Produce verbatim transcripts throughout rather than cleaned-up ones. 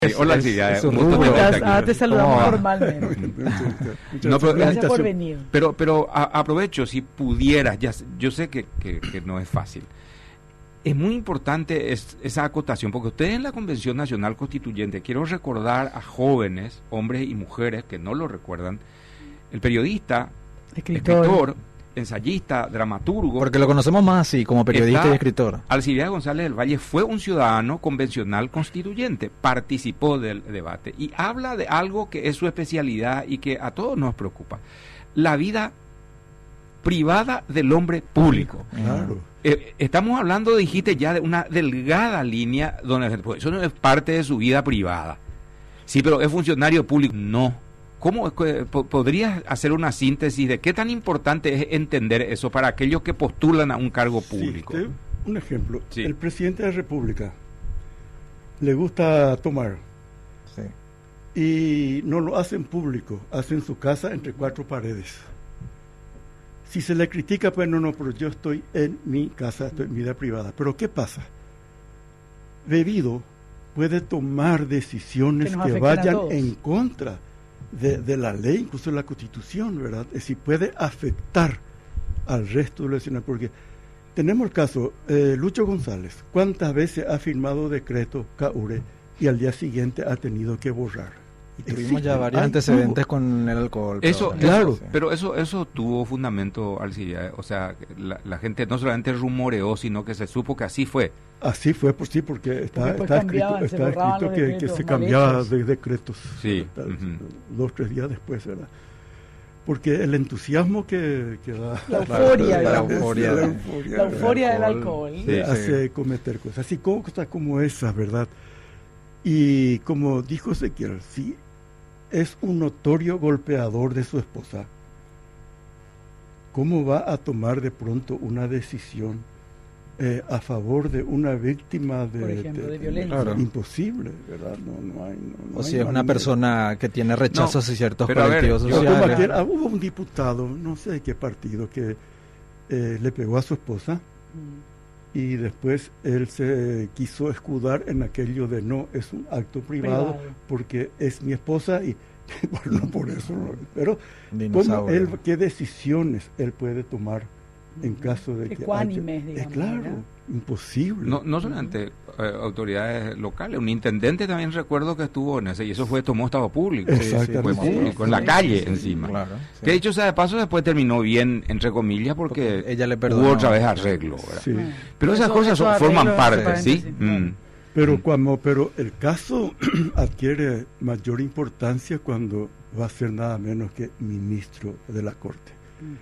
Sí, hola, sí, ya, un gusto ¿Cómo tenerte estás? aquí. Ah, te saludamos ¿Cómo va? formalmente. No, pero, Gracias por venir. pero, pero a, aprovecho, si pudieras, ya, sé- yo sé que, que, que no es fácil. Es muy importante es, esa acotación, porque ustedes en la Convención Nacional Constituyente, quiero recordar a jóvenes, hombres y mujeres que no lo recuerdan, el periodista, Escritor. escritor, ensayista, dramaturgo, Porque lo conocemos más así, como periodista Está- y escritor. Alcibiades González del Valle fue un ciudadano convencional constituyente, participó del debate y habla de algo que es su especialidad y que a todos nos preocupa: la vida privada del hombre público. Claro. Eh, estamos hablando, dijiste ya, de una delgada línea donde pues, eso no es parte de su vida privada. Sí, pero es funcionario público. No. ¿Cómo es que po- podrías hacer una síntesis de qué tan importante es entender eso para aquellos que postulan a un cargo público? Sí, te- un ejemplo. Sí. El presidente de la República le gusta tomar Sí. y no lo hace en público, hace en su casa entre cuatro paredes. Si se le critica, pues no, no, pero yo estoy en mi casa, estoy en mi vida privada. Pero ¿qué pasa? Bebido puede tomar decisiones Que nos que, afecten a vayan todos. en contra de, de la ley, incluso de la Constitución, ¿verdad? Es decir, puede afectar al resto de los nacional, porque tenemos el caso, eh, Lucho González, ¿cuántas veces ha firmado decreto CAURE y al día siguiente ha tenido que borrar? Y tuvimos Existe, ya varios hay, antecedentes hubo. con el alcohol. Eso, pero- claro. eso- pero eso eso tuvo fundamento, Alcibiades. O sea, la, la gente no solamente rumoreó, sino que se supo que así fue. Así fue, pues sí, porque está, después está escrito, cambiaban, se está borraban escrito los que, que decretos se mal cambiaba hechos. de decretos Sí, tal, ujú. dos, tres días después, ¿verdad? Porque el entusiasmo que, que da La euforia, la digamos. euforia. la La euforia, euforia del alcohol. alcohol. Sí, hace cometer cosas, así como cosas como esas, ¿verdad? Y como dijo Ezequiel, si es un notorio golpeador de su esposa, ¿cómo va a tomar de pronto una decisión eh, a favor de una víctima de, Por ejemplo, de violencia? Claro. Imposible, ¿verdad? No, no hay, no, no O hay si es una manera. persona que tiene rechazo No, hacia ciertos pero a ver, colectivos yo- Yo como sociales. aquel- ah, hubo un diputado, no sé de qué partido, que eh, le pegó a su esposa Mm. y después él se quiso escudar en aquello de no, es un acto privado, Privado. porque es mi esposa y bueno, no por eso, no, pero ¿cómo Dinosaurio. él, qué decisiones él puede tomar en caso de que Ecuánimes, haya- digamos, Eh, claro, ¿verdad? imposible. No, no solamente eh, autoridades locales, un intendente también recuerdo que estuvo en ese, y eso fue, tomó estado público. Exactamente. Fue Sí, público, en la sí, calle sí, encima. Claro, sí. Que dicho sea de paso, después terminó bien, entre comillas, porque, Porque ella le perdonó. hubo otra vez arreglo, ¿verdad? Sí. Ah. Pero esas Eso- cosas eso son- forman arreglo, parte, entre ¿sí? paréntesis, Mm. Pero cuando, pero el caso adquiere mayor importancia cuando va a ser nada menos que ministro de la Corte,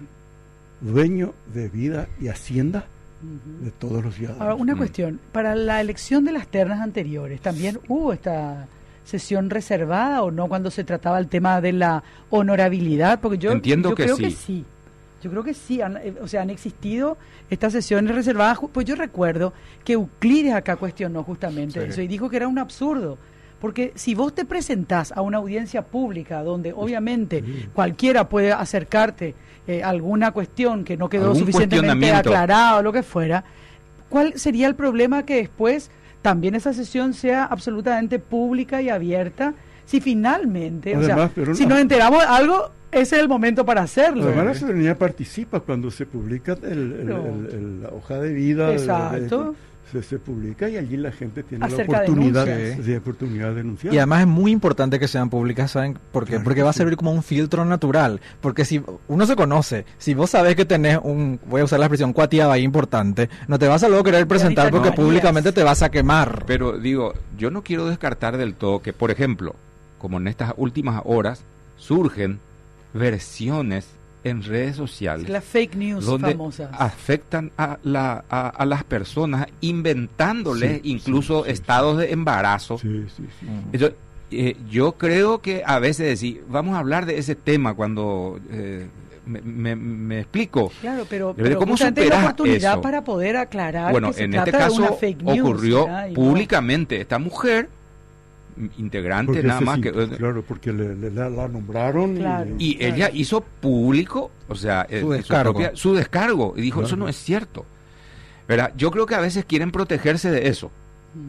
Ujú, dueño de vida y hacienda ujú. de todos los ciudadanos. Ahora, una Mm. cuestión. Para la elección de las ternas anteriores, ¿también hubo esta sesión reservada o no cuando se trataba el tema de la honorabilidad? Porque yo, Entiendo yo que creo sí. que sí. Yo creo que sí. Han- eh, o sea, han existido estas sesiones reservadas. Ju- Pues yo recuerdo que Euclides acá cuestionó justamente Sí. eso y dijo que era un absurdo. Porque si vos te presentás a una audiencia pública donde obviamente cualquiera puede acercarte eh, alguna cuestión que no quedó Algún suficientemente cuestionamiento. aclarada o lo que fuera, ¿cuál sería el problema que después también esa sesión sea absolutamente pública y abierta? Si finalmente, o Además, sea, pero si no- nos enteramos de algo, ese es el momento para hacerlo. Además, la ciudadanía participa cuando se publica el, el- No. el- el- la hoja de vida. de- de- Exacto. se, se publica y allí la gente tiene Acerca la oportunidad denuncias. de, oportunidad de denunciar. Y además es muy importante que sean públicas, ¿saben por qué? Claro Porque que va a sí. servir como un filtro natural. Porque si uno se conoce, si vos sabés que tenés un, voy a usar la expresión cuatiaba ahí importante, no te vas a luego querer presentar ahorita porque no harías. públicamente te vas a quemar. Pero digo, yo no quiero descartar del todo que, por ejemplo, como en estas últimas horas, surgen versiones en redes sociales La fake news donde famosa. afectan a, la, a, a las personas, inventándoles Sí, incluso sí, sí, estados de embarazo. Sí, sí, sí. Mm. Yo, eh, yo creo que a veces decir, vamos a hablar de ese tema cuando eh, me, me- me explico. Claro, pero, De pero ¿cómo justamente es la superás oportunidad eso? para poder aclarar Bueno, que se en trata este de una caso fake news. ocurrió ¿verdad? Y no- públicamente. Esta mujer, m- integrante Porque nada se más que... sintió, claro, porque le, le- la, la nombraron Claro. Y Claro. ella hizo público, o sea, eh, Su descargo. propia- su descargo, y dijo, Claro. eso no es cierto. ¿Verdad? Yo creo que a veces quieren protegerse de eso. Mm.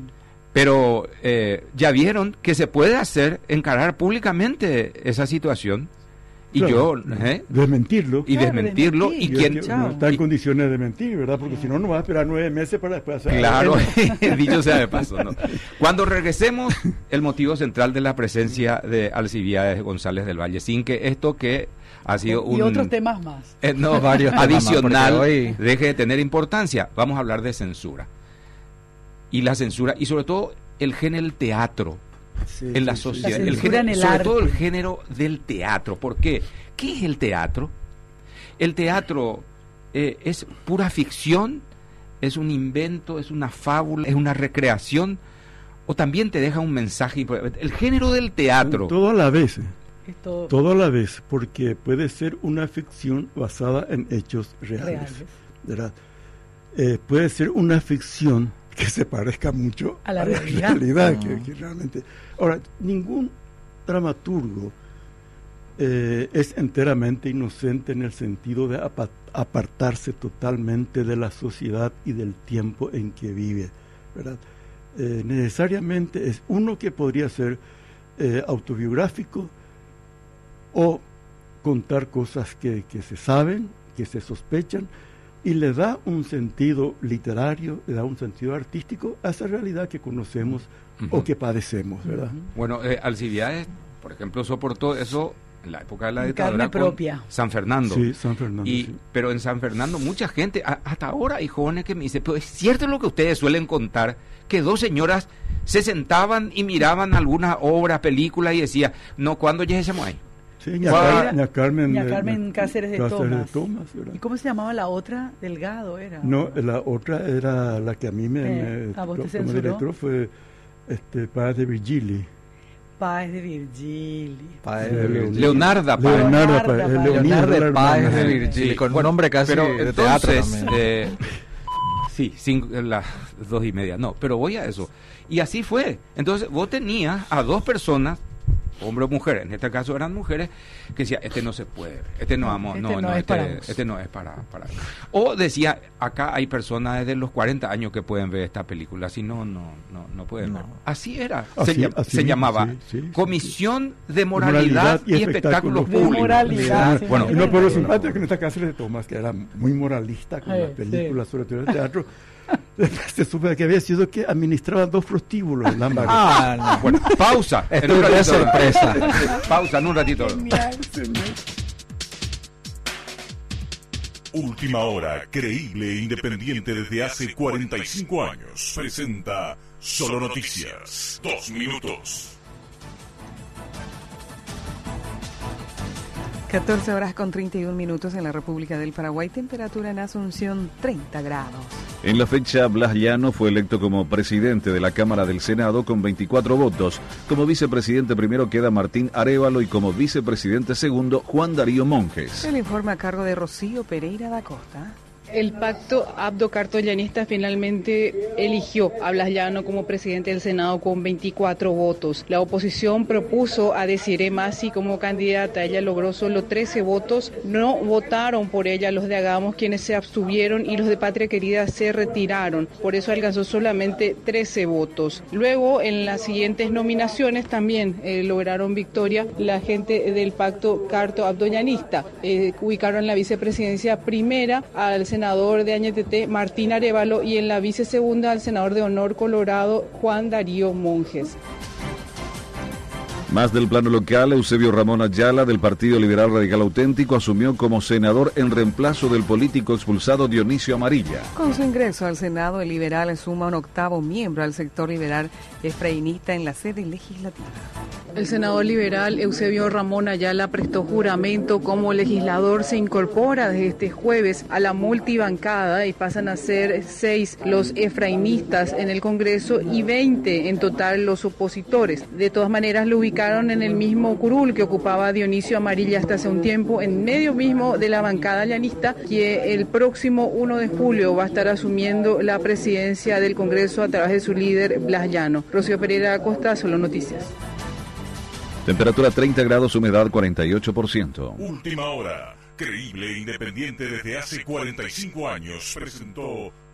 Pero eh, ya vieron que se puede hacer, encarar públicamente esa situación. Y Claro, yo, ¿eh? desmentirlo. Y Claro, desmentirlo. desmentir. Y Y quién. es que no está en condiciones de mentir, ¿verdad? Porque si no, no va a esperar nueve meses para después hacer. Claro, dicho sea de paso, ¿no? Cuando regresemos, el motivo central de la presencia de Alcibiades González del Valle, sin que esto que ha sido un... Y otros temas más. eh, no, Varios temas más, adicional, porque hoy- deje de tener importancia. Vamos a hablar de censura. Y la censura, y sobre todo el género del teatro Sí, en la sí, sí. sociedad, La el censura género, en el sobre arte. todo el género del teatro. ¿Por qué? ¿Qué es el teatro? El teatro eh, es pura ficción, es un invento, es una fábula, es una recreación, o también te deja un mensaje. El género del teatro. Todo a la vez. eh. Esto Todo a la vez, porque puede ser una ficción basada en hechos reales. reales. ¿Verdad? Eh, puede ser una ficción que se parezca mucho A la realidad. realidad, Ah. que, que realmente... Ahora, ningún dramaturgo eh, es enteramente inocente en el sentido de apa- apartarse totalmente de la sociedad y del tiempo en que vive, ¿verdad? Eh, necesariamente es uno que podría ser eh, autobiográfico o contar cosas que, que se saben, que se sospechan, y le da un sentido literario, le da un sentido artístico a esa realidad que conocemos Ujú. o que padecemos, ¿verdad? Bueno, eh, Alcibiades, por ejemplo, soportó eso en la época de la En dictadura carne con propia. San Fernando. Sí, San Fernando. Y, sí. pero en San Fernando mucha gente, a- hasta ahora hay jóvenes que me dicen, pero es cierto lo que ustedes suelen contar, que dos señoras se sentaban y miraban alguna obra, película y decía, no, ¿cuándo ya se ahí? Sí, ña, ¿Cuál Car- era? ña Carmen, Ña eh, Carmen ña- Cáceres de Tomás. Tomás, ¿verdad? ¿Y cómo se llamaba la otra? Delgado era. No, la otra era la que a mí me, Eh, me ¿a vos te como censuró? director fue este Paz de Virgili. Páez de Virgilio. Páez Eh, de Leonardo. Virgili. Leonarda Páez. Leonardo Leonarda Páez, Páez. eh, Leonida Leonardo era la Páez hermana. de Sí, Virgili, con bueno, un nombre casi pero de teatro entonces, también. eh, sí, cinco, las dos y media, no, pero voy a eso. Y así fue. Entonces vos tenías a dos personas, hombre o mujer, en este caso eran mujeres, que decía, este no se puede, ver, este no vamos, Este no, no no, es este, para vos. este no es para, para. O decía, acá hay personas desde los cuarenta años que pueden ver esta película, si no, no, no, no pueden No. ver. Así era, Así- se, llam- así se mismo, llamaba sí, sí, sí, Comisión de De Moralidad, y, Espectáculos De Públicos. moralidad. sí, Bueno, Y sí, no, sí. pero lo simpático que en esta Cáceres de Tomás, que era muy moralista con Sí, las películas, sí. sobre todo en el teatro, se supe que había sido que administraba dos prostíbulos en Lambaré. Ah, no. Bueno, pausa. en Esto un es ratito. sorpresa. Pausa en un ratito. Genial. Última Hora, creíble e independiente desde hace cuarenta y cinco años. Presenta Solo Noticias. Dos minutos. catorce horas con treinta y un minutos en la República del Paraguay. Temperatura en Asunción, treinta grados. En la fecha, Blas Llano fue electo como presidente de la Cámara del Senado con veinticuatro votos. Como vicepresidente primero queda Martín Arévalo y como vicepresidente segundo, Juan Darío Monjes. El informe a cargo de Rocío Pereira da Costa. El pacto abdo-cartollanista finalmente eligió a Blas Llano como presidente del Senado con veinticuatro votos. La oposición propuso a Desiree Masi como candidata. Ella logró solo trece votos. No votaron por ella los de Hagamos, quienes se abstuvieron, y los de Patria Querida se retiraron. Por eso alcanzó solamente trece votos. Luego, en las siguientes nominaciones también eh, lograron victoria la gente del pacto carto-abdoyanista. Eh, ubicaron en la vicepresidencia primera al senador de Añetete, Martín Arévalo, y en la vicesegunda al senador de Honor Colorado, Juan Darío Monjes. Más del plano local, Eusebio Ramón Ayala, del Partido Liberal Radical Auténtico, asumió como senador en reemplazo del político expulsado Dionisio Amarilla. Con su ingreso al Senado, el liberal suma un octavo miembro al sector liberal efraínista en la sede legislativa. El senador liberal Eusebio Ramón Ayala prestó juramento como legislador. Se incorpora desde este jueves a la multibancada y pasan a ser seis los efrainistas en el Congreso y veinte en total los opositores. De todas maneras, lo ubicaron en el mismo curul que ocupaba Dionisio Amarilla hasta hace un tiempo, en medio mismo de la bancada llanista, que el próximo uno de julio va a estar asumiendo la presidencia del Congreso a través de su líder Blas Llano. Rocío Pereira Acosta, Solo Noticias. Temperatura treinta grados, humedad cuarenta y ocho por ciento. Última Hora, creíble e independiente desde hace cuarenta y cinco años. Presentó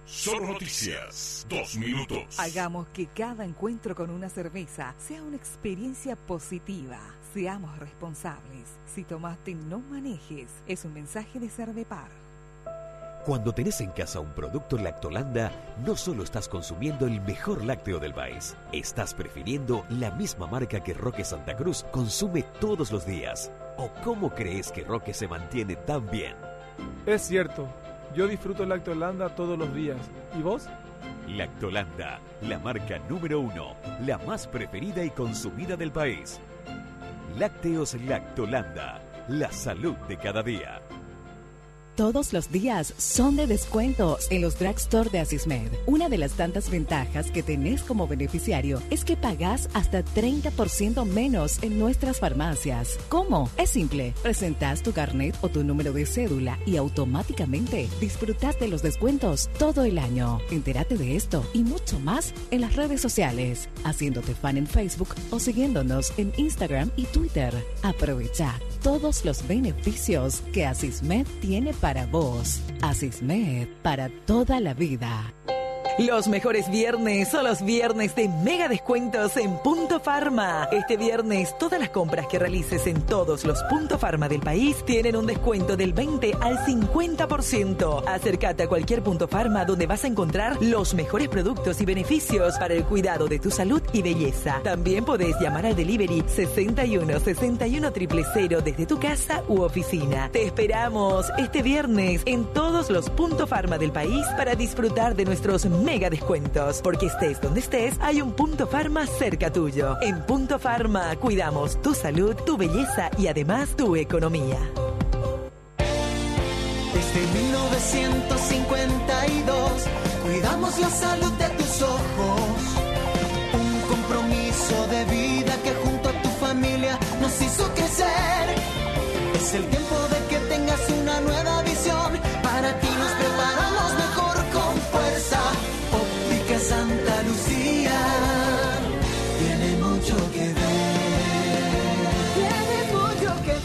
Solo Noticias, dos minutos. Hagamos que cada encuentro con una cerveza sea una experiencia positiva. Seamos responsables. Si tomaste, no manejes. Es un mensaje de Cervepar. Cuando tenés en casa un producto Lactolanda, no solo estás consumiendo el mejor lácteo del país, estás prefiriendo la misma marca que Roque Santa Cruz consume todos los días. ¿O cómo crees que Roque se mantiene tan bien? Es cierto, yo disfruto Lactolanda todos los días. ¿Y vos? Lactolanda, la marca número uno, la más preferida y consumida del país. Lácteos Lactolanda, la salud de cada día. Todos los días son de descuentos en los drugstore de Asismed. Una de las tantas ventajas que tenés como beneficiario es que pagás hasta treinta por ciento menos en nuestras farmacias. ¿Cómo? Es simple. Presentás tu carnet o tu número de cédula y automáticamente disfrutás de los descuentos todo el año. Entérate de esto y mucho más en las redes sociales, haciéndote fan en Facebook o siguiéndonos en Instagram y Twitter. Aprovecha todos los beneficios que Asismed tiene para vos. Asismed, para toda la vida. Los mejores viernes son los viernes de mega descuentos en Punto Pharma. Este viernes, todas las compras que realices en todos los Punto Pharma del país tienen un descuento del veinte al cincuenta por ciento. Acércate a cualquier Punto Pharma donde vas a encontrar los mejores productos y beneficios para el cuidado de tu salud y belleza. También podés llamar al delivery sesenta y uno sesenta y uno cero cero cero desde tu casa u oficina. Te esperamos este viernes en todos los Punto Pharma del país para disfrutar de nuestros mega descuentos, porque estés donde estés, hay un Punto Pharma cerca tuyo. En Punto Pharma cuidamos tu salud, tu belleza y además tu economía. Desde mil novecientos cincuenta y dos cuidamos la salud de tus ojos. Un compromiso de vida que junto a tu familia nos hizo crecer. Es el tiempo de que tengas una nueva visión. Para ti nos preparamos mejor con fuerza. Óptica Santa Lucía tiene mucho que ver, tiene mucho que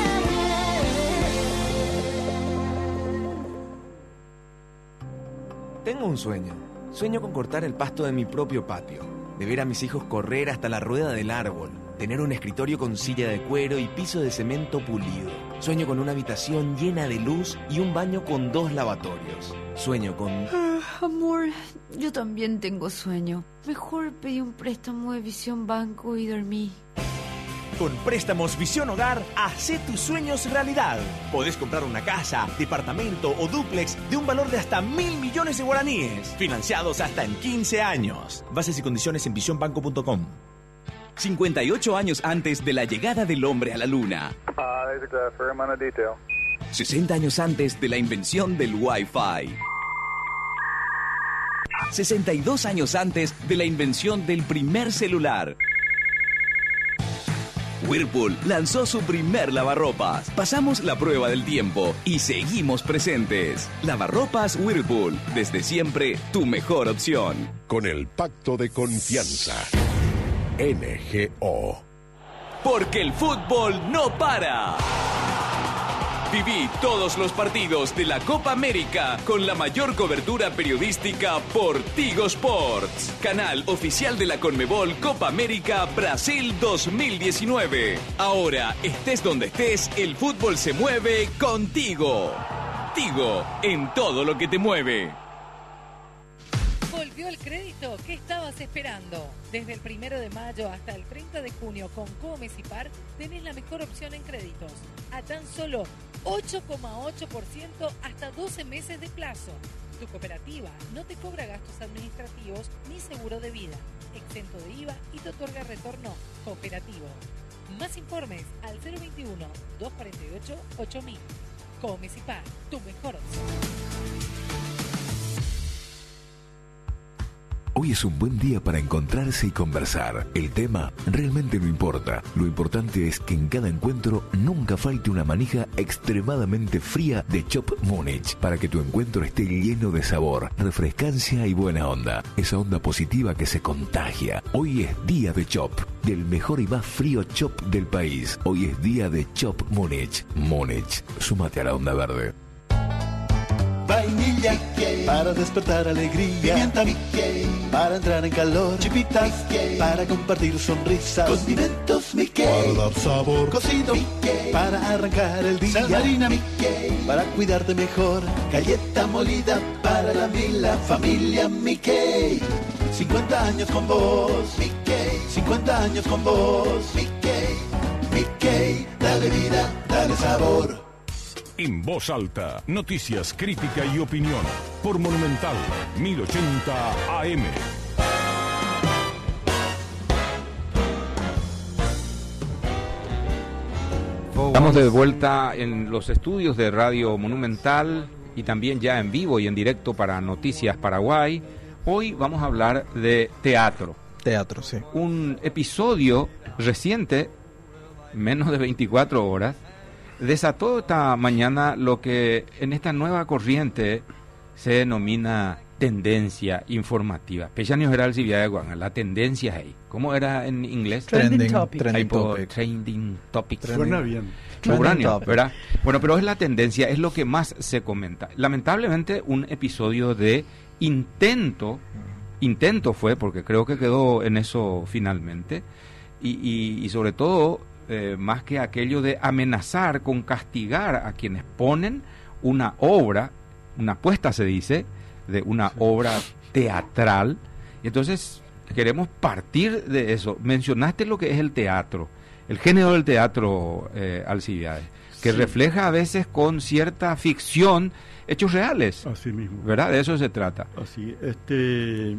ver. Tengo un sueño. Sueño con cortar el pasto de mi propio patio, de ver a mis hijos correr hasta la rueda del árbol, tener un escritorio con silla de cuero y piso de cemento pulido. Sueño con una habitación llena de luz y un baño con dos lavatorios. Sueño con... Uh, amor, yo también tengo sueño. Mejor pedí un préstamo de Visión Banco y dormí. Con Préstamos Visión Hogar, hacé tus sueños realidad. Podés comprar una casa, departamento o dúplex de un valor de hasta mil millones de guaraníes, financiados hasta en quince años. Bases y condiciones en visión banco punto com. cincuenta y ocho años antes de la llegada del hombre a la luna. sesenta años antes de la invención del Wi-Fi. sesenta y dos años antes de la invención del primer celular. Whirlpool lanzó su primer lavarropas. Pasamos la prueba del tiempo y seguimos presentes. Lavarropas Whirlpool, desde siempre tu mejor opción. Con el pacto de confianza. N G O. Porque el fútbol no para. Viví todos los partidos de la Copa América con la mayor cobertura periodística por Tigo Sports, canal oficial de la Conmebol Copa América Brasil dos mil diecinueve. Ahora, estés donde estés, el fútbol se mueve contigo. Tigo, en todo lo que te mueve. Volvió el crédito. ¿Qué estabas esperando? Desde el primero de mayo hasta el treinta de junio con Comecipar tenés la mejor opción en créditos. A tan solo ocho coma ocho por ciento hasta doce meses de plazo. Tu cooperativa no te cobra gastos administrativos ni seguro de vida. Exento de I V A y te otorga retorno cooperativo. Más informes al cero veintiuno, doscientos cuarenta y ocho, ocho mil. Comecipar, tu mejor opción. Hoy es un buen día para encontrarse y conversar. El tema realmente no importa. Lo importante es que en cada encuentro nunca falte una manija extremadamente fría de Chop Múnich para que tu encuentro esté lleno de sabor, refrescancia y buena onda. Esa onda positiva que se contagia. Hoy es día de Chop, del mejor y más frío Chop del país. Hoy es día de Chop Múnich. Múnich, súmate a la onda verde. vainilla, para despertar alegría, pimienta, para entrar en calor, chipitas, para compartir sonrisas, condimentos Mickey, para dar sabor, cocido, para arrancar el día, sal marina, para cuidarte mejor, galleta molida para la mila familia Mickey. cincuenta años con vos, Mickey, cincuenta años con vos, Mickey, Mickey, dale vida, dale sabor. En voz alta, noticias, crítica y opinión. Por Monumental mil ochenta A M. Estamos de vuelta en los estudios de Radio Monumental y también ya en vivo y en directo para Noticias Paraguay. Hoy vamos a hablar de teatro. Teatro, sí. Un episodio reciente, menos de veinticuatro horas, desató esta mañana lo que en esta nueva corriente se denomina tendencia informativa. Pechaños era el Cibia de Guanga, la tendencia ahí. ¿Cómo era en inglés? Trending topic. Trending topic. Trending topic. Suena bien. Uranio, ¿verdad? Bueno, pero es la tendencia, es lo que más se comenta. Lamentablemente, un episodio de intento, intento fue, porque creo que quedó en eso finalmente, y, y, y sobre todo, eh, más que aquello de amenazar con castigar a quienes ponen una obra, una apuesta se dice, de una obra teatral. Y entonces queremos partir de eso. Mencionaste lo que es el teatro, el género del teatro, eh, Alcibiades, que sí, refleja a veces con cierta ficción hechos reales. Así mismo. ¿Verdad? De eso se trata. Así, este...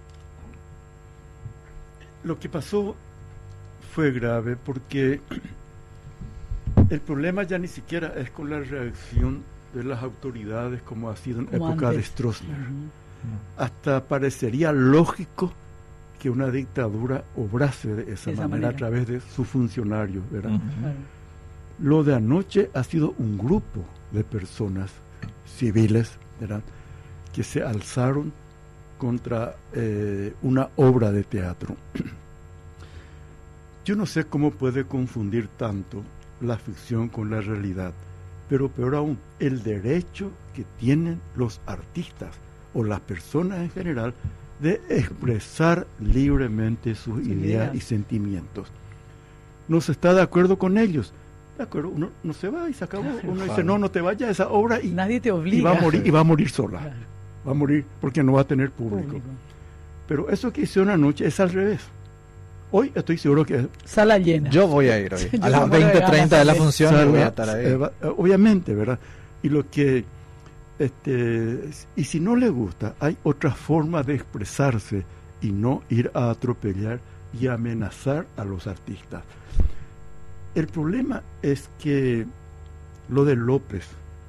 Lo que pasó fue grave porque el problema ya ni siquiera es con la reacción de las autoridades como ha sido en como época antes de Stroessner. Uh-huh. Hasta parecería lógico que una dictadura obrase de esa, de esa manera, manera a través de sus funcionarios, ¿verdad? Uh-huh. Claro. Lo de anoche ha sido un grupo de personas civiles, ¿verdad?, que se alzaron contra eh, una obra de teatro. Yo no sé cómo puede confundir tanto la ficción con la realidad, pero peor aún, el derecho que tienen los artistas o las personas en general de expresar libremente sus sí, ideas mira. y sentimientos. No se está de acuerdo con ellos, de acuerdo, uno no se va y se acabó. Claro, uno dice, no, no te vayas a esa obra y nadie te obliga. Y va a morir, y va a morir sola. Claro. Va a morir porque no va a tener público. público. Pero eso que hicieron anoche es al revés. Hoy estoy seguro que... Sala llena. Yo voy a ir hoy. A las veinte treinta de la función Sala, voy a estar ahí. Eh, obviamente, ¿verdad? Y lo que... este y si no le gusta, hay otra forma de expresarse y no ir a atropellar y amenazar a los artistas. El problema es que lo de López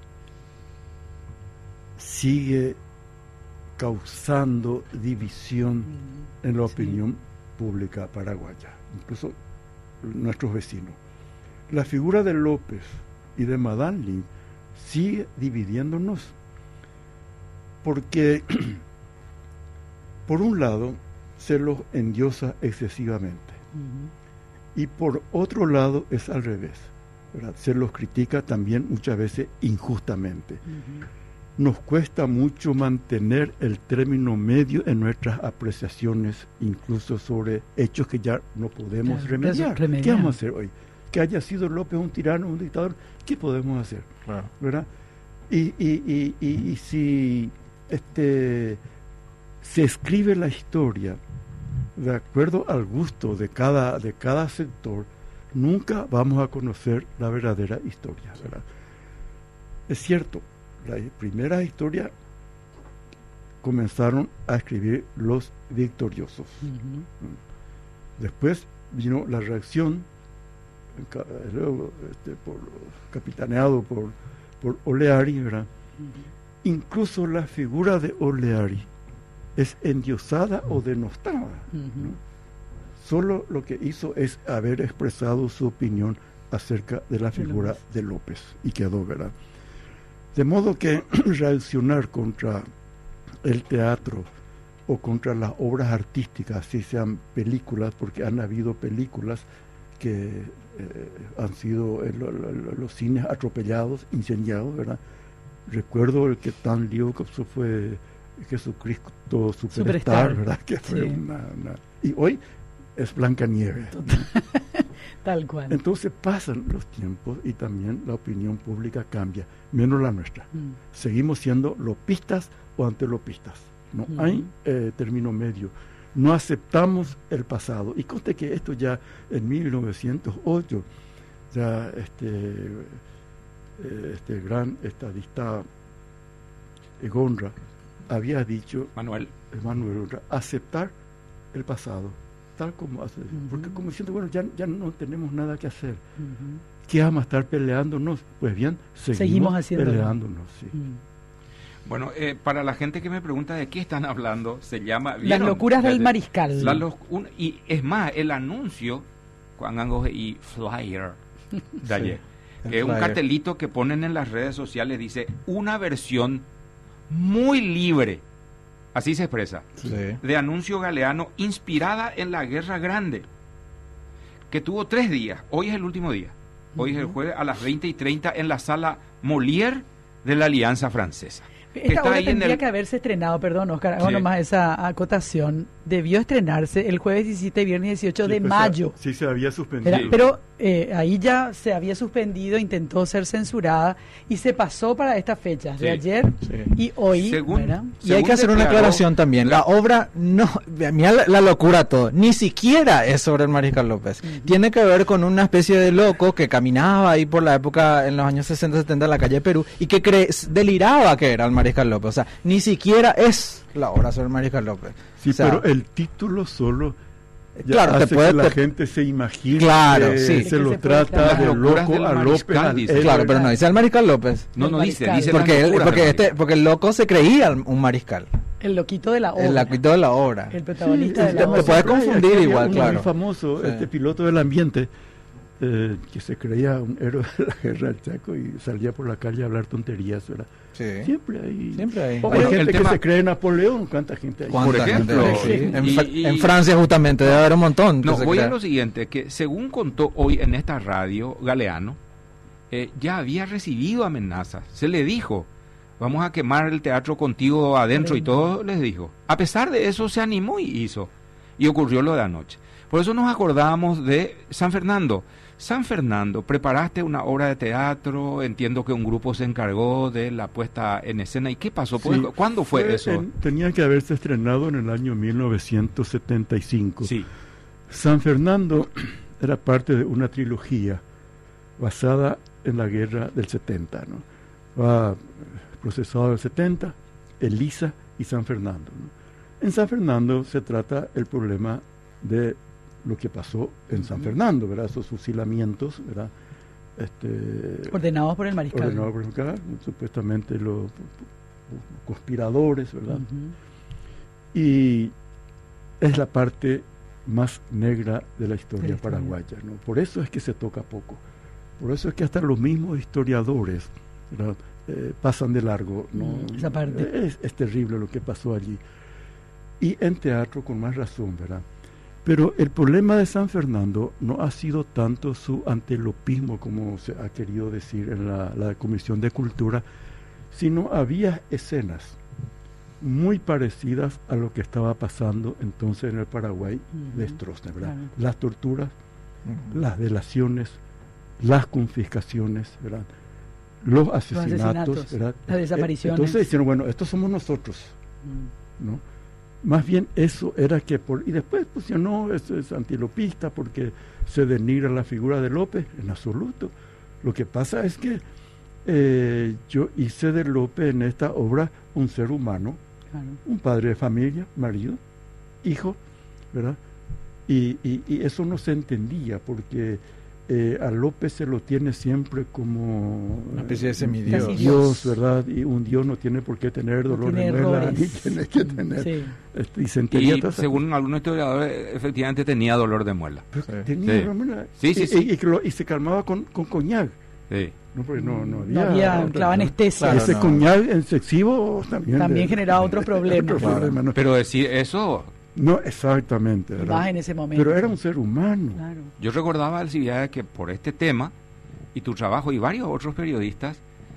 sigue causando división mm, en la sí. opinión pública paraguaya, incluso nuestros vecinos. La figura de López y de Madame Lin sigue dividiéndonos porque por un lado se los endiosa excesivamente uh-huh. y por otro lado es al revés, ¿verdad? Se los critica también muchas veces injustamente. Uh-huh. Nos cuesta mucho mantener el término medio en nuestras apreciaciones, incluso sobre hechos que ya no podemos claro, remediar. remediar. ¿Qué vamos a hacer hoy? Que haya sido López un tirano, un dictador, ¿qué podemos hacer? Claro. ¿Verdad? Y, y, y, y, y si este, se escribe la historia de acuerdo al gusto de cada, de cada sector, nunca vamos a conocer la verdadera historia, ¿verdad? Es cierto, la primera historia comenzaron a escribir los victoriosos. Uh-huh. Después vino la reacción, luego, este, por, capitaneado por, por Oleari, ¿verdad? Uh-huh. Incluso la figura de Oleari es endiosada o denostada. Uh-huh. ¿no? Solo lo que hizo es haber expresado su opinión acerca de la figura de López y quedó, ¿verdad? De modo que reaccionar contra el teatro o contra las obras artísticas, si sean películas, porque han habido películas que eh, han sido eh, lo, lo, los cines atropellados, incendiados, ¿verdad? recuerdo el que tan lío causó fue Jesucristo Superstar, Superstar, ¿verdad? Que fue sí. una, una... Y hoy es Blancanieves. Tal cual. Entonces pasan los tiempos y también la opinión pública cambia, menos la nuestra. Mm. Seguimos siendo lopistas o antelopistas. No Mm. hay eh, término medio. No aceptamos el pasado. Y conste que esto ya en mil novecientos ocho, ya este, eh, este gran estadista Gondra había dicho, Manuel, Manuel Gondra, aceptar el pasado, tal como hace, uh-huh. porque como diciendo, bueno, ya, ya no tenemos nada que hacer. Uh-huh. ¿Qué vamos a estar peleándonos? Pues bien, seguimos, seguimos haciéndolo. peleándonos. Sí. Uh-huh. Bueno, eh, para la gente que me pregunta de qué están hablando, se llama... Las locuras del mariscal. La lo, un, y es más, el anuncio, Juan Angos y Flyer, de ayer, sí, que es un cartelito que ponen en las redes sociales, dice, una versión muy libre, así se expresa, sí. de anuncio galeano inspirada en la Guerra Grande, que tuvo tres días. Hoy es el último día. Hoy uh-huh. es el jueves a las veinte y treinta en la sala Molière de la Alianza Francesa. Esta obra tendría el... que haberse estrenado, perdón, Oscar, hago sí. nomás esa acotación. Debió estrenarse el jueves diecisiete, viernes dieciocho sí, de pues mayo. Sí, se había suspendido. Era, pero eh, ahí ya se había suspendido, intentó ser censurada y se pasó para estas fechas, sí. de ayer sí. y hoy. Según, y hay que hacer una aclaración también. La, la obra, no, mira la, la locura todo, ni siquiera es sobre el Mariscal López. Uh-huh. Tiene que ver con una especie de loco que caminaba ahí por la época, en los años sesenta, setenta, en la calle Perú, y que cre deliraba que era el Mariscal López. O sea, ni siquiera es la obra sobre el Mariscal López. Sí, o sea, pero el título solo ya claro, hace te puede, que la te... gente se imagine claro, que sí. se que lo se trata de loco a López. Al dice. Claro, pero no dice al Mariscal López. No, no dice, dice porque, él, porque, este, porque el loco se creía un mariscal. El loquito de la obra. El loquito de la obra. El protagonista sí, de la te, obra. Te puedes confundir igual, uno claro. Muy famoso, sí. este piloto del ambiente, eh, que se creía un héroe de la guerra del Chaco y salía por la calle a hablar tonterías, ¿verdad? Sí. Siempre hay, Siempre hay. hay gente el que tema... se cree Napoleón, ¿cuánta gente hay? Por ejemplo, sí. en, y, y, en Francia justamente debe haber un montón. No, voy crea. a lo siguiente, que según contó hoy en esta radio Galeano, eh, ya había recibido amenazas. Se le dijo, vamos a quemar el teatro contigo adentro y todo, les dijo. A pesar de eso se animó y hizo. Y ocurrió lo de anoche. Por eso nos acordábamos de San Fernando. San Fernando, preparaste una obra de teatro, entiendo que un grupo se encargó de la puesta en escena. ¿Y qué pasó? Sí, ¿Cuándo fue, fue eso? En, tenía que haberse estrenado en el año mil novecientos setenta y cinco. Sí. San Fernando era parte de una trilogía basada en la guerra del setenta, ¿no? Va procesado del setenta, Elisa y San Fernando, ¿no? En San Fernando se trata el problema de lo que pasó en San Fernando, ¿verdad? Esos fusilamientos, ¿verdad? Este, ordenados por el mariscal. Ordenados por el mariscal, supuestamente los conspiradores, ¿verdad? Uh-huh. Y es la parte más negra de la historia paraguaya, ¿no? Por eso es que se toca poco. Por eso es que hasta los mismos historiadores, ¿verdad? Eh, pasan de largo, ¿no? Esa parte. Es, es terrible lo que pasó allí. Y en teatro con más razón, ¿verdad? Pero el problema de San Fernando no ha sido tanto su antelopismo, como se ha querido decir en la, la Comisión de Cultura, sino había escenas muy parecidas a lo que estaba pasando entonces en el Paraguay uh-huh. de Stroessner, ¿verdad? Claro. Las torturas, uh-huh. las delaciones, las confiscaciones, ¿verdad? Los asesinatos, Los asesinatos ¿verdad? Las desapariciones. Entonces dijeron, bueno, estos somos nosotros, uh-huh. ¿no? Más bien eso era que por... Y después pues ya no, eso es antilopista porque se denigra la figura de López, en absoluto. Lo que pasa es que eh, yo hice de López en esta obra un ser humano, claro. un padre de familia, marido, hijo, ¿verdad? Y, y, y eso no se entendía porque eh, a López se lo tiene siempre como una especie de semidios, Dios, Dios, ¿verdad? Y un Dios no tiene por qué tener dolor no de muela, ni tiene que tener sí. este, disentería. Y según algunos historiadores, efectivamente tenía dolor de muela. Sí. Tenía sí. dolor de muela. Sí, sí, y, sí. Y, y, lo, y se calmaba con, con coñac. Sí. No, porque no, no había... No había clava anestesia. Claro, ese no. coñac excesivo también... También de, generaba otros problemas. Otro claro. problema, ¿no? Pero decir eso... No, exactamente. ¿verdad? Más en ese momento. Pero era un ser humano. Claro. Yo recordaba, Alcibiades, que por este tema y tu trabajo y varios otros periodistas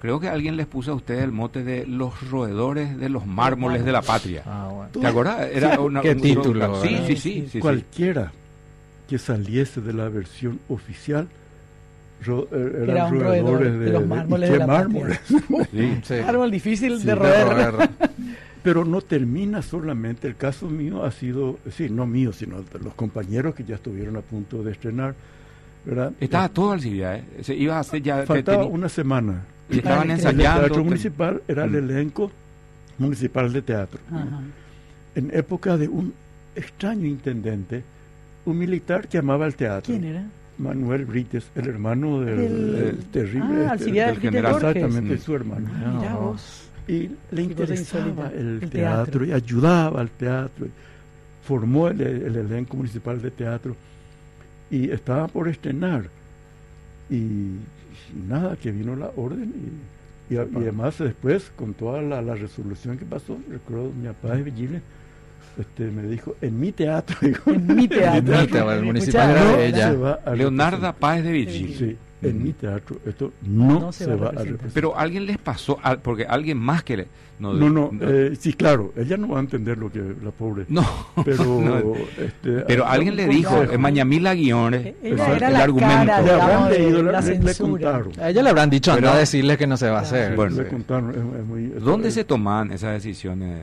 creo que alguien les puso a ustedes el mote de los roedores de los mármoles de la patria. Ah, bueno. ¿Te acuerdas? Era una, ¿Qué un, título? Sí, sí, sí, sí. Cualquiera sí. que saliese de la versión oficial ro, eran era un roedores roedor de, de los mármoles de, de la mármoles. Sí, sí. Árbol difícil sí, de roer. De roer. Pero no termina solamente. El caso mío ha sido, sí, no mío, sino de los compañeros que ya estuvieron a punto de estrenar, ¿verdad? Estaba todo Alcibia, ¿eh? Se iba a hacer ya. Faltaba tenía, una semana. Y estaban ensayando. El teatro municipal era el elenco municipal de teatro. Ajá. En época de un extraño intendente, un militar que amaba el teatro. ¿Quién era? Manuel Brites, el hermano del, el, del terrible. Ah, este, del, del general. Exactamente, mm. su hermano. Ah, mirá vos. Y le interesaba el, el teatro, teatro y ayudaba al teatro. Formó el, el elenco municipal de teatro y estaba por estrenar. Y, y nada, que vino la orden y, y, y además después, con toda la, la resolución que pasó, recuerdo mi papá de Vigile, este, me dijo, en mi teatro. Digo, en mi teatro. En mi teatro, el municipal era de ella. Leonarda Páez de Vigile. Sí, en mi teatro esto no, no se, se va va a representar. Pero alguien les pasó, porque alguien más que le... No, no, no, no eh, sí, claro, ella no va a entender lo que la pobre... No, pero... no, este, pero alguien le dijo, en Mañamila Guiones, ella era el la argumento. Cara, le habrán leído, la, la le, censura. Le contaron. A ella le habrán dicho, anda a decirle que no se va a hacer. Sí, bueno, le contaron, es, es muy, ¿dónde es, se toman esas decisiones?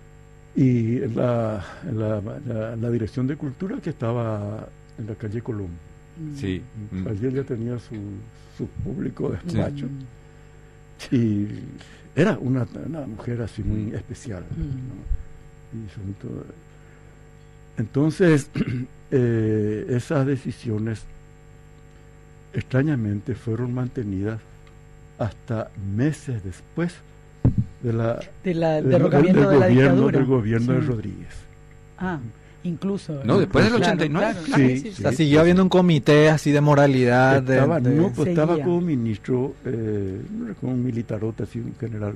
Y en la, en la, la, la dirección de cultura que estaba en la calle Colón. Sí. Ayer ya tenía su, su público despacho. Sí. Y era una, una mujer así muy especial. ¿no? Y sobre todo, entonces, eh, esas decisiones extrañamente fueron mantenidas hasta meses después de la, de la del, derrocamiento del, del de la gobierno, dictadura. del gobierno sí. de Rodríguez. Ah, incluso. No, después del claro, ochenta y nueve. Claro, claro. Sí, sí, o sea, siguió habiendo un comité así de moralidad. Estaba, de, de... no, pues estaba como ministro, eh, como un militarota, así, un general.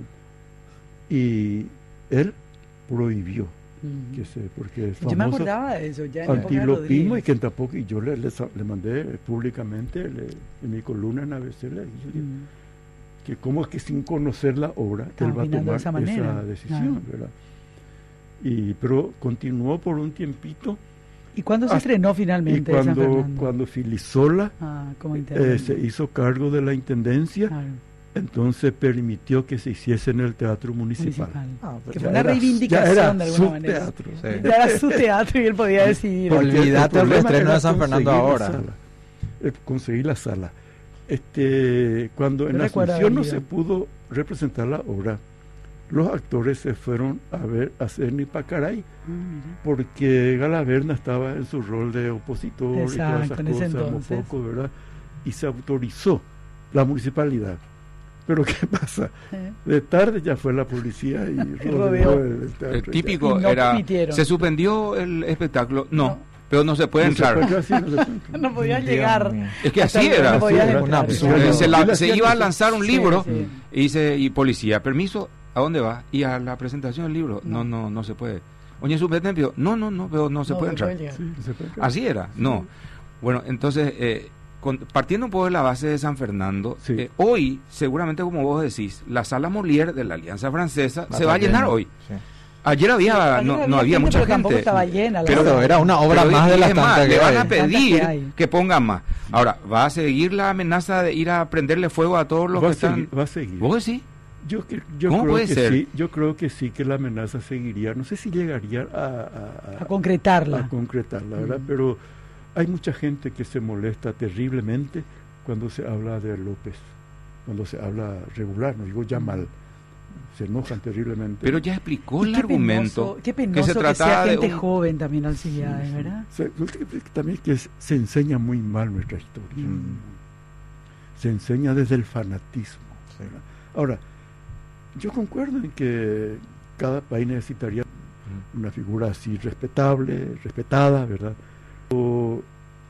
Y él prohibió mm. que se, porque el yo me acordaba de eso, ya en antilopismo, y que tampoco, y yo le, le, le mandé públicamente le, en mi columna en A B C, le dije mm. que cómo es que sin conocer la obra él va a tomar esa, esa decisión, ah. ¿verdad? Y, pero continuó por un tiempito. ¿Y cuándo se hasta, estrenó finalmente? Y cuando, cuando Filisola ah, eh, se hizo cargo de la intendencia, claro. entonces permitió que se hiciese en el teatro municipal. municipal. Ah, pues que fue una reivindicación de alguna manera. Teatro. Sí. Ya era su teatro y él podía decidir. Olvídate el reestreno de San Fernando ahora. Sala, eh, conseguí la sala. Este, cuando en Asunción no se pudo representar la obra, los actores se fueron a ver a Cerny Pacaray, mm, porque Galaverna estaba en su rol de opositor. Exacto, y todas esas cosas, mofoco, ¿verdad? Y se autorizó la municipalidad. Pero ¿qué pasa? ¿Eh? De tarde ya fue la policía y rodeó el, el teatro. El típico no era, pitieron. ¿se suspendió el espectáculo? No. no. Pero no se puede no entrar. Se puede, no, se no podías llegar. Es que así era. No un absurdo. Se, la, se iba a lanzar un libro sí, sí. y se y policía, permiso, ¿a dónde va? Y a la presentación del libro. No, no, no, no se puede. Oye, su no, no, no, pero no se no, puede entrar. Sí, se puede así era. Sí. No. Bueno, entonces, eh, con, partiendo un poco de la base de San Fernando, sí. eh, hoy, seguramente como vos decís, la sala Molière de la Alianza Francesa va se va a llenar lleno. hoy. Sí. Ayer había, sí, ayer no, había no había gente, mucha pero gente. Tampoco estaba llena. Pero, pero era una obra más de las tantas que le van hay. a pedir que, que pongan más. Ahora, ¿va a seguir la amenaza de ir a prenderle fuego a todos los va que seguir, están? Va a seguir. ¿Vos decís? Yo, yo ¿Cómo creo puede que ser? Sí, yo creo que sí, que la amenaza seguiría. No sé si llegaría a... A, a, a concretarla. A concretarla, ¿verdad? Mm. Pero hay mucha gente que se molesta terriblemente cuando se habla de López. Cuando se habla regular, no digo ya mal. Se enojan terriblemente. Pero ya explicó el qué argumento. Penoso, qué penoso que, se que sea gente un... joven también, Alcibiades, sí, sí. ¿verdad? Se, también que se enseña muy mal nuestra historia. Mm. Se enseña desde el fanatismo. Sí. Ahora, yo concuerdo en que cada país necesitaría mm. una figura así respetable, respetada, ¿verdad? O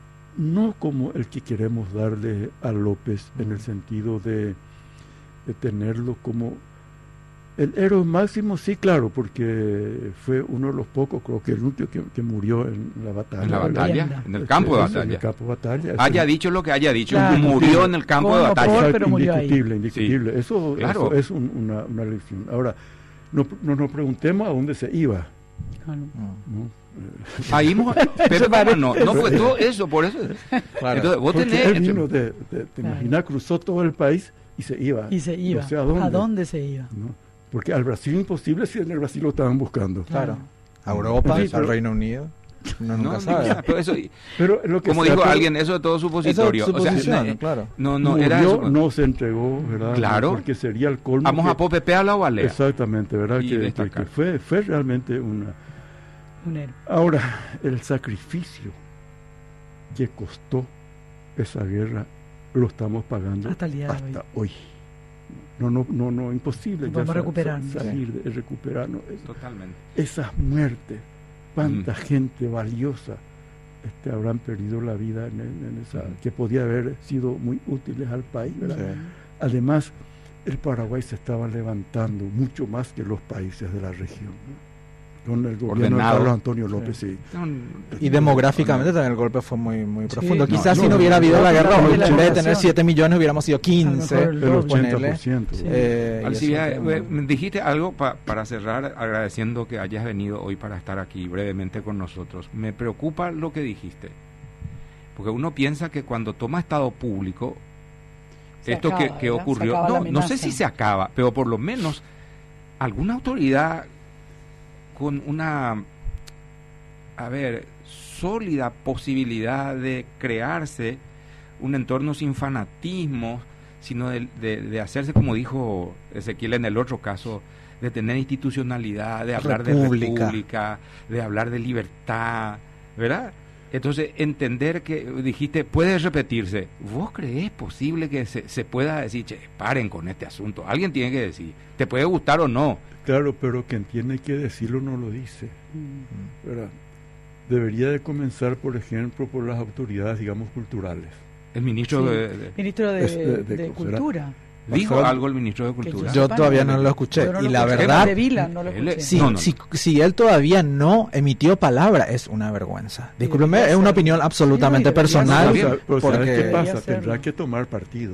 no como el que queremos darle a López mm. en el sentido de, de tenerlo como El héroe máximo, sí, claro, porque fue uno de los pocos, creo que el último que, que murió en la batalla. En la batalla, en el campo de batalla. En el campo de batalla. Haya dicho lo que haya dicho, claro. Murió en el campo de batalla. Por, pero murió indiscutible, ahí. indiscutible. Sí. Eso, claro. eso es un, una, una lección. Ahora, no, no nos preguntemos a dónde se iba. Claro. ¿No? Ahí pero no, no fue todo eso, por eso. Claro. Entonces, vos porque tenés, él vino de, de, de te claro. imaginas, cruzó todo el país y se iba. Y se iba. No sé a dónde. ¿A dónde se iba? ¿No? Porque al Brasil imposible si en el Brasil lo estaban buscando. Claro. A Europa, sí, al Reino Unido. No, nunca no, sabe. Pero eso, pero lo que como dijo todo, alguien, eso es todo supositorio. Eso es suposición, o sea, claro. No, no, Murió, era eso. No se entregó, ¿verdad? Claro. Porque sería el colmo. Vamos que, a Pope a la Ovalea. Exactamente, ¿verdad? Que, que, que fue, fue realmente una. Un héroe. Ahora, el sacrificio que costó esa guerra lo estamos pagando hasta, el día de hasta hoy. hoy. No, no, no, no, imposible. No podemos recuperar. Salir de recuperarnos. Totalmente. Esas muertes, cuánta mm. gente valiosa este, habrán perdido la vida en, en esa, mm. que podía haber sido muy útiles al país, ¿verdad? Sí. Además, el Paraguay se estaba levantando mucho más que los países de la región, ¿no? Con el gobierno de Carlos Antonio López. Sí. Sí. Y demográficamente también el golpe fue muy muy sí. profundo. Quizás no, si no, no hubiera habido no, la guerra, no, en vez de tener siete millones hubiéramos sido quince. El ochenta por ciento. Sí. Eh, Alcibia, eh, dijiste algo pa, para cerrar, agradeciendo que hayas venido hoy para estar aquí brevemente con nosotros. Me preocupa lo que dijiste, porque uno piensa que cuando toma Estado público, se esto acaba, que, que ocurrió, no, no sé si se acaba, pero por lo menos alguna autoridad con una, a ver, sólida posibilidad de crearse un entorno sin fanatismo, sino de, de, de hacerse, como dijo Ezequiel en el otro caso, de tener institucionalidad, de hablar república. de república, de hablar de libertad, ¿verdad? Entonces, entender que, dijiste, puede repetirse. ¿Vos creés posible que se, se pueda decir, che, paren con este asunto? Alguien tiene que decir, ¿te puede gustar o no? Claro, pero quien tiene que decirlo no lo dice. Mm. ¿Verdad? Debería de comenzar, por ejemplo, por las autoridades, digamos, culturales. El ministro sí. de, de, ministro de, de, de, de Cultura. Dijo Basado, algo el ministro de Cultura. Yo todavía no lo escuché. No y lo la escuché. verdad, de Vila, no lo escuché. Si, no, no. Si, si él todavía no emitió palabra, es una vergüenza. Discúlpeme, es una opinión absolutamente sí, personal. Pero, pero porque ¿sabes qué pasa? Tendrá que tomar partido.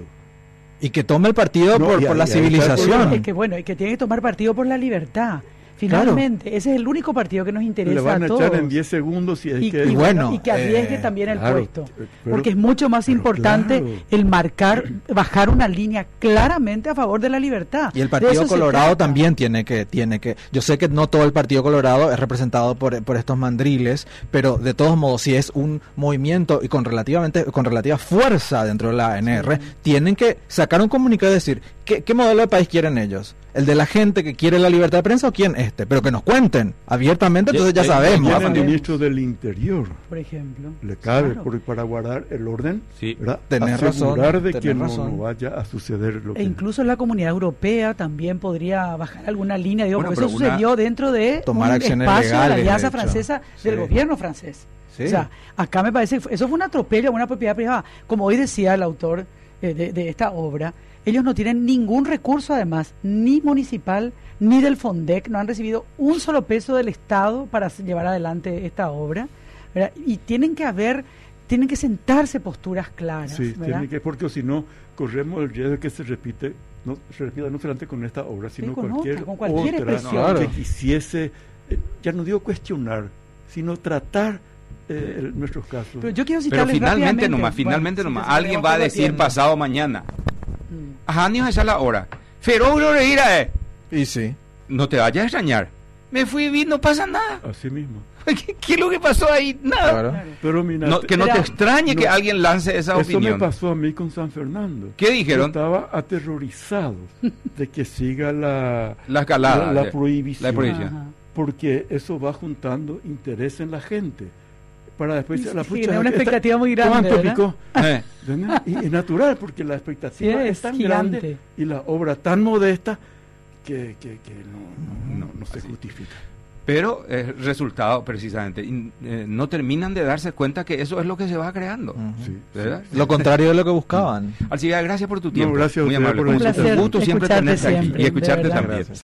Y que tome el partido no, por, por la civilización. Es que bueno, es que tiene que tomar partido por la libertad. Finalmente, claro. ese es el único partido que nos interesa Le van a, a todos. echar en diez segundos si es y, que... Y, bueno, y que arriesgue eh, también el claro, puesto. Pero, porque es mucho más importante claro. el marcar, bajar una línea claramente a favor de la libertad. Y el Partido Colorado también tiene que, tiene que... Yo sé que no todo el Partido Colorado es representado por, por estos mandriles, pero de todos modos, si es un movimiento y con relativamente con relativa fuerza dentro de la A N R, sí. tienen que sacar un comunicado y decir, ¿qué, qué modelo de país quieren ellos? ¿El de la gente que quiere la libertad de prensa o quién este? Pero que nos cuenten abiertamente, entonces ya, ya sabemos. ¿Quién es el ministro del Interior? Por ejemplo. Le cabe claro. por, para guardar el orden, sí. tener asegurar razón, de que no, no vaya a suceder lo e que... incluso la Comunidad Europea también podría bajar alguna línea, digo, bueno, porque eso sucedió dentro de un espacio legales, de la Alianza de Francesa sí. del gobierno francés. Sí. O sea, acá me parece que eso fue un atropello a una propiedad privada. Como hoy decía el autor eh, de, de esta obra, ellos no tienen ningún recurso, además, ni municipal, ni del FONDEC, no han recibido un solo peso del Estado para llevar adelante esta obra, ¿verdad? Y tienen que haber, tienen que sentarse posturas claras, sí, ¿verdad? Tienen que, porque si no, corremos el riesgo de que se repite, no se repita no solamente con esta obra, sino sí, con cualquier, otra, con cualquier otra expresión. que quisiese, eh, ya no digo cuestionar, sino tratar eh, el, nuestros casos. Pero yo quiero Pero finalmente nomás, finalmente bueno, nomás, sí, alguien va a decir tiempo. pasado mañana. Ajá, ni esa la hora. Pero no le irá, eh. Y sí. No te vayas a extrañar. Me fui y no pasa nada. Así mismo. ¿Qué, qué es lo que pasó ahí? Nada. Claro. Pero mira, no, que no te extrañe no, que alguien lance esa eso opinión. Eso me pasó a mí con San Fernando. ¿Qué dijeron? Yo estaba aterrorizado de que siga la, la escalada, la, la prohibición. La prohibición. Porque eso va juntando interés en la gente. Para después sí, la pucha, sí, una expectativa esta, muy grande. ¿Cuánto picó? Eh. Y es natural, porque la expectativa sí, es, es tan gigante. grande y la obra tan modesta que, que, que no, no, no, no se justifica. Pero el eh, resultado, precisamente, eh, no terminan de darse cuenta que eso es lo que se va creando. Uh-huh. Sí, ¿verdad? Sí. Lo contrario de lo que buscaban. Alcibia, gracias por tu tiempo. No, gracias muy a amable. Por un gusto siempre tenerte aquí y escucharte también. Gracias.